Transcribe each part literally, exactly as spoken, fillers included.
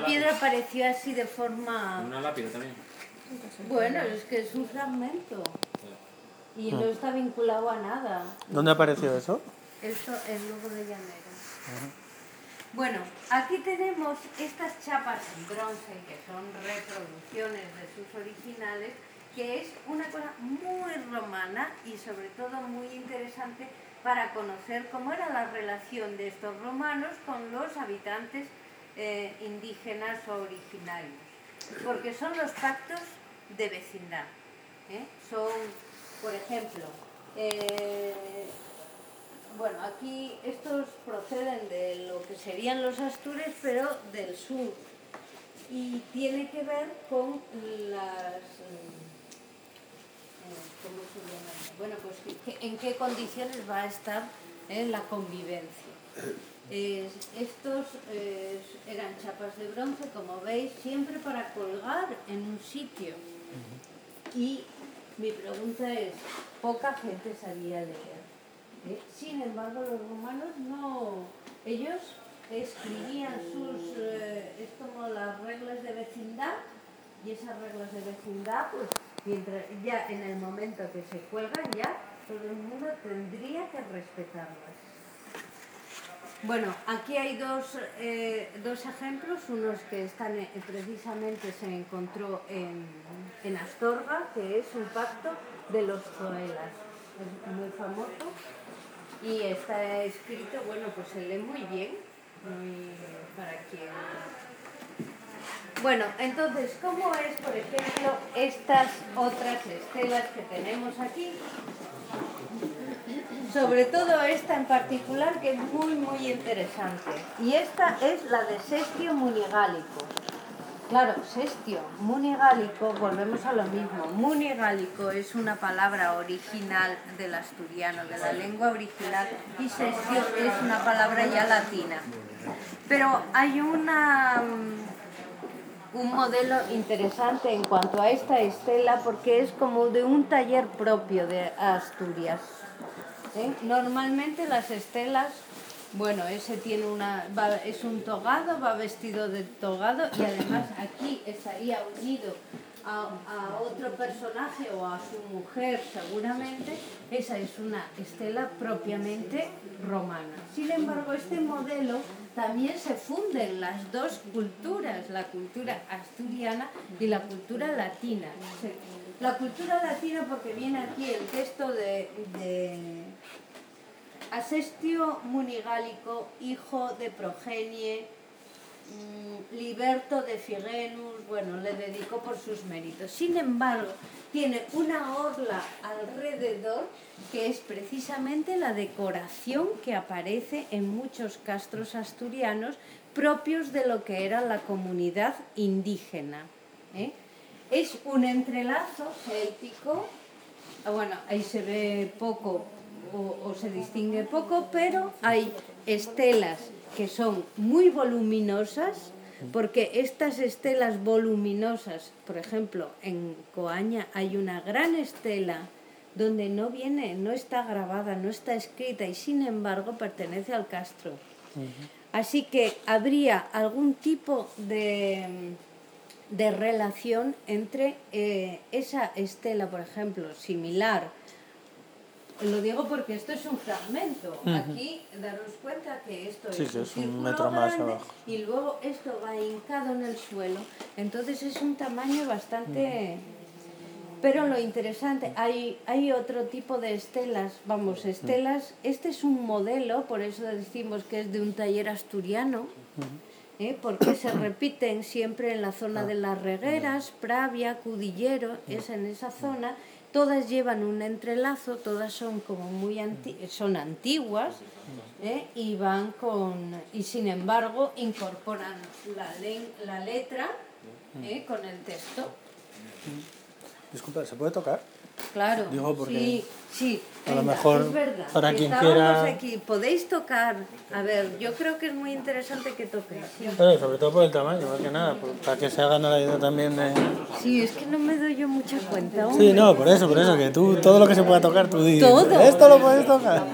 piedra apareció así de forma... Una lápida también. Bueno, es que es un fragmento. Y no está vinculado a nada. ¿Dónde apareció eso? Esto es luego de llanero. Uh-huh. Bueno, aquí tenemos estas chapas en bronce, que son reproducciones de sus originales, que es una cosa muy romana y sobre todo muy interesante para conocer cómo era la relación de estos romanos con los habitantes eh, indígenas o originarios. Porque son los pactos de vecindad. ¿eh? Son, por ejemplo, eh, bueno, aquí estos proceden de lo que serían los astures, pero del sur. Y tiene que ver con las... ¿Cómo se llama? Bueno, pues en qué condiciones va a estar eh, la convivencia. Eh, estos eh, eran chapas de bronce, como veis, siempre para colgar en un sitio. Y mi pregunta es, poca gente sabía leer. ¿eh? Sin embargo, los romanos no... Ellos escribían sus... Eh, es como las reglas de vecindad, y esas reglas de vecindad, pues, mientras ya en el momento que se cuelgan, ya todo el mundo tendría que respetarlas. Bueno, aquí hay dos, eh, dos ejemplos, unos que están eh, precisamente se encontró en, en Astorga, que es un pacto de los zoelas, es muy famoso y está escrito, bueno, pues se lee muy bien, muy, para quien... Bueno, entonces, ¿cómo es, por ejemplo, estas otras estelas que tenemos aquí? Sobre todo esta en particular, que es muy, muy interesante. Y esta es la de Sestio Munigálico. Claro, Sestio Munigálico, volvemos a lo mismo. Munigálico es una palabra original del asturiano, de la lengua original, y Sestio es una palabra ya latina. Pero hay una... un modelo interesante en cuanto a esta estela, porque es como de un taller propio de Asturias. ¿Eh? Normalmente las estelas, bueno, ese tiene una, va, es un togado, va vestido de togado y además aquí estaría unido a, a otro personaje o a su mujer seguramente. Esa es una estela propiamente romana. Sin embargo, este modelo también se funden las dos culturas, la cultura asturiana y la cultura latina. La cultura latina porque viene aquí el texto de, de a Sestio Munigálico, hijo de Progenie, mmm, Liberto de Figenus, bueno, le dedicó por sus méritos. Sin embargo, tiene una orla alrededor que es precisamente la decoración que aparece en muchos castros asturianos propios de lo que era la comunidad indígena. ¿eh? Es un entrelazo céltico, bueno, ahí se ve poco o, o se distingue poco, pero hay estelas que son muy voluminosas, porque estas estelas voluminosas, por ejemplo, en Coaña hay una gran estela donde no viene, no está grabada, no está escrita y sin embargo pertenece al castro. Uh-huh. Así que habría algún tipo de, de relación entre eh, esa estela, por ejemplo, similar. Lo digo porque esto es un fragmento. Uh-huh. Aquí, daros cuenta que esto sí, es un, es un metro más abajo. Y luego esto va hincado en el suelo. Entonces es un tamaño bastante... Uh-huh. Pero lo interesante, hay, hay otro tipo de estelas, vamos, estelas, este es un modelo, por eso decimos que es de un taller asturiano, ¿eh? Porque se repiten siempre en la zona de las Regueras, Pravia, Cudillero, es en esa zona, todas llevan un entrelazo, todas son como muy anti- son antiguas, ¿eh? y van con, y sin embargo incorporan la, le- la letra ¿eh? con el texto. Disculpa, ¿se puede tocar? Claro, digo porque sí, sí, a venga, lo mejor es verdad, para que quien estábamos quiera aquí, podéis tocar, a ver, yo creo que es muy interesante que toquéis. Sí. Pero sobre todo por el tamaño, más que nada, por, para que se hagan la idea también de... Sí, es que no me doy yo mucha cuenta. Hombre. Sí, no, por eso, por eso, que tú, todo lo que se pueda tocar, tú dices, ¿Todo? ¿esto lo puedes tocar?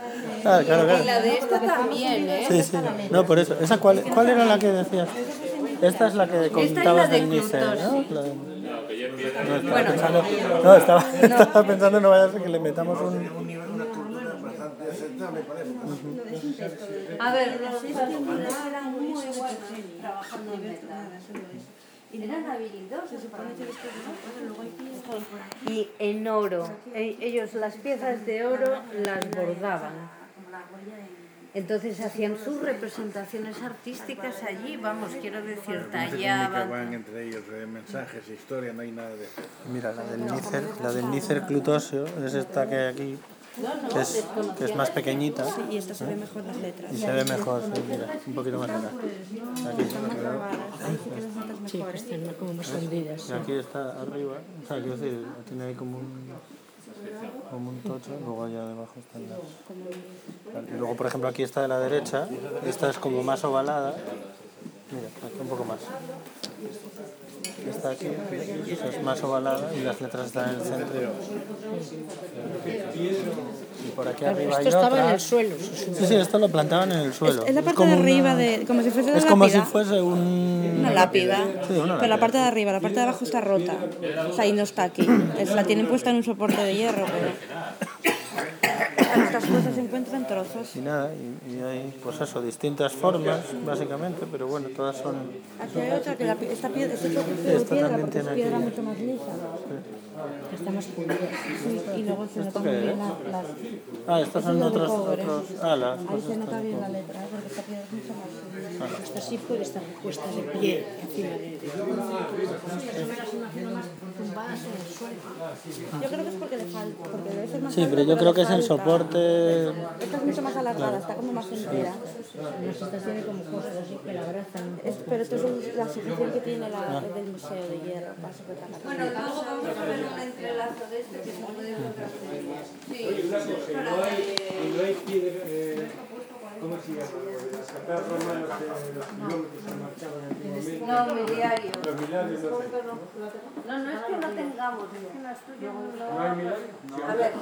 Claro, claro, claro. Y la de esta también, ¿eh? Sí, sí, no, por eso. ¿Esa cuál, cuál era la que decías? Esta es la que Esta es la comentabas de del Nícer, ¿no? Clutos. La de- No, estaba Bueno. pensando, no, estaba, estaba pensando no vaya a ser que le metamos un... Un nivel, una cultura bastante aceptable para época. A ver, los particulares eran muy buenos trabajando en metal. Eran habilidosos para y en oro. E- Ellos las piezas de oro las bordaban. Entonces hacían sus representaciones artísticas allí, vamos, quiero decir, No se tallaban. comunicaban entre ellos eh, mensajes, historia, no hay nada de eso. Mira, la del Nícer, la del Nícer clutosio es esta que hay aquí, que es, que es más pequeñita. Y esta se ve mejor las letras. Y se ve mejor, sí, mira, un poquito más acá. Aquí, Sí, que están como más hundidas. y aquí está arriba, o sea, quiero decir, tiene ahí como un, como un tocho, luego allá debajo están las... Y luego, por ejemplo, aquí está de la derecha, esta es como más ovalada, mira, aquí un poco más. Esta aquí esa es más ovalada y las letras están en el centro. Y por aquí arriba hay Esto estaba otra. en el suelo. Sí, sí, esto lo plantaban en el suelo. Es la parte como de arriba, una- de, como si fuese una Es como si lápida. fuese un... Una lápida. Sí, una Pero la lápida. parte de arriba, la parte de abajo está rota. O sea, y no está aquí. Es, la tienen puesta en un soporte de hierro, pero... Estas cosas se encuentran trozos. Y nada, y, y hay, pues eso, distintas formas, básicamente, pero bueno, todas son... Aquí hay otra que la, pi- esta piedra, este trozo Esta de piedra, también porque es tiene piedra aquí. mucho más lisa. Está más pulida. Sí, y luego se nota muy qué bien es? la- las... Ah, estos son Eso es de otros... cobre. otros ah, las Ahí cosas se nota estas. bien la letra, ¿eh? Porque esta piedra es mucho más pulida. Esta sí puede estar puesta de pie encima de de- Yo me las imagino más tumbadas en el suelo. Yo creo que es porque le falta, porque debe ser más Sí, alta, pero yo le creo que es el falta. soporte... Esta es mucho más alargada, está como más entera. No sé, esta tiene como cosas así que la abrazan. Es- pero esto es la sujeción que tiene la del Museo de Hierro para sujetar la Bueno, piedra. luego vamos a ver un entrelazo de este que se puede encontrar. Sí, para No hay piedra, eh, ¿cómo se llama? Las cartas romanas de los kilómetros se marcaban antiguamente. no, miliario. Los milagros no sé. No, no es que no tengamos, es que en Asturias ¿No hay no... milagros? A ver,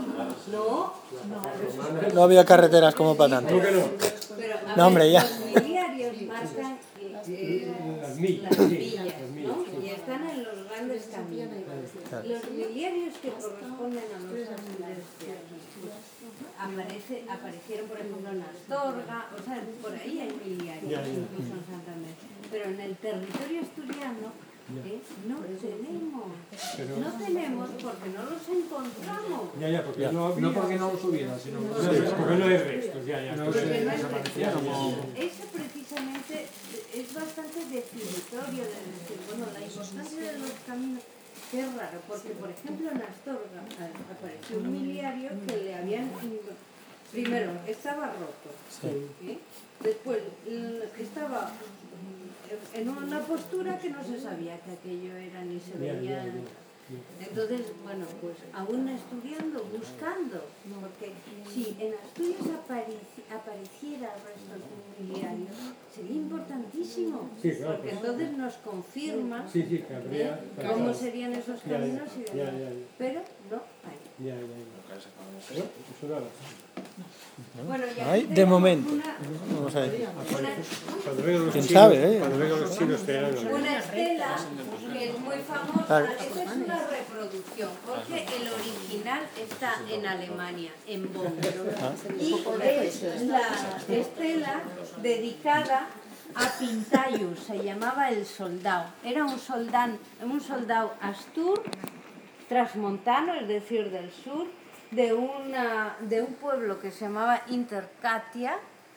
no, No había carreteras como para tanto. pero a No, hombre, ver, ya. los miliarios marcan eh, Las millas, las sí, villas, las millas, ¿no? Y están en los grandes caminos. Los miliarios que corresponden a los ángeles de aquí, aparece, aparecieron, por ejemplo, en Astorga, o sea, por ahí hay miliarios, incluso en Santander. Pero en el territorio asturiano eh, no tenemos, no tenemos porque no los encontramos. Ya, ya, porque no, no porque no los hubiera, sino porque no hay restos, ya, ya. Porque no es eso precisamente es bastante definitorio de decir, bueno, la importancia de los caminos, que es raro, porque por ejemplo en Astorga a- apareció un miliario que le habían, primero, estaba roto, ¿sí? Después l- estaba en una postura que no se sabía que aquello era ni se veía. Entonces, bueno, pues aún estudiando, buscando, porque si en Asturias apareci- apareciera restos de un miliario, sería importantísimo, Sí, claro, porque pues. entonces nos confirma Sí, sí, que habría- ¿eh? cómo serían esos Ya, ya, caminos y ya, demás. ya, ya. Pero no hay. Ya, ya, ya. Pero, eso nada. Bueno, y aquí Ay, de tenemos momento. una- Vamos a ver. una- Cuando vengan los ¿Quién chinos, sabe, eh? cuando vengan los chinos te harán lo Una estela que es muy famosa, Claro. esta es una reproducción, porque el original está en Alemania, en Bonn. Y es la estela dedicada a Pintayus, se llamaba el soldado. Era un soldado, un soldado astur, transmontano, es decir, del sur, de, una, de un pueblo que se llamaba Intercatia,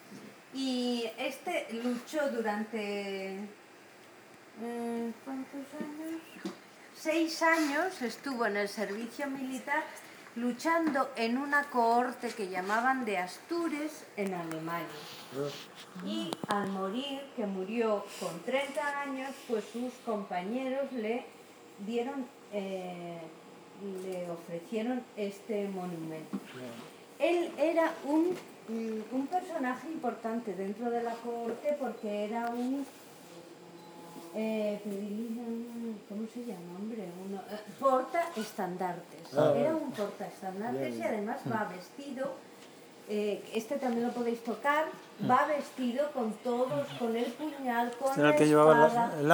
y este luchó durante eh, ¿cuántos años? Seis años estuvo en el servicio militar luchando en una cohorte que llamaban de Astures en Alemania. Y al morir, que murió con treinta años, pues sus compañeros le dieron, eh, le ofrecieron este monumento. Él era un, mm, un personaje importante dentro de la cohorte porque era un eh, ¿cómo se llama, hombre? Uno, eh, porta estandartes. Ah, Era un porta estandartes y además va vestido eh, este también lo podéis tocar, va vestido con todos, con el puñal, con Era la el que llevaba espada. las- el